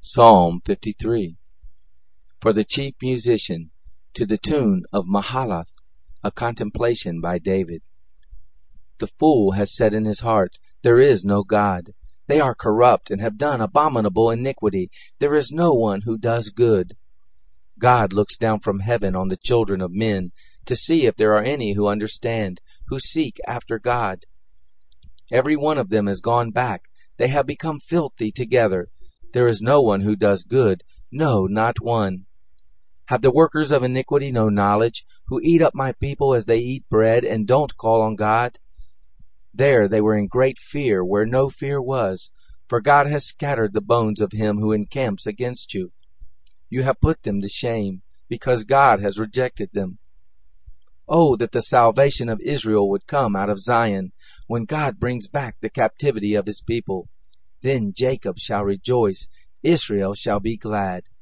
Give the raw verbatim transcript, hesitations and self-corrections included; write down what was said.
Psalm fifty-three. For the chief musician, to the tune of Mahalath, a contemplation by David. The fool has said in his heart, there is no God. They are corrupt and have done abominable iniquity. There is no one who does good. God looks down from heaven on the children of men to see if there are any who understand, who seek after God. Every one of them has gone back. They have become filthy together. There is no one who does good, no, not one. Have the workers of iniquity no knowledge, who eat up my people as they eat bread and don't call on God? There they were in great fear where no fear was, for God has scattered the bones of him who encamps against you. You have put them to shame, because God has rejected them. Oh, that the salvation of Israel would come out of Zion, when God brings back the captivity of his people. Then Jacob shall rejoice, Israel shall be glad.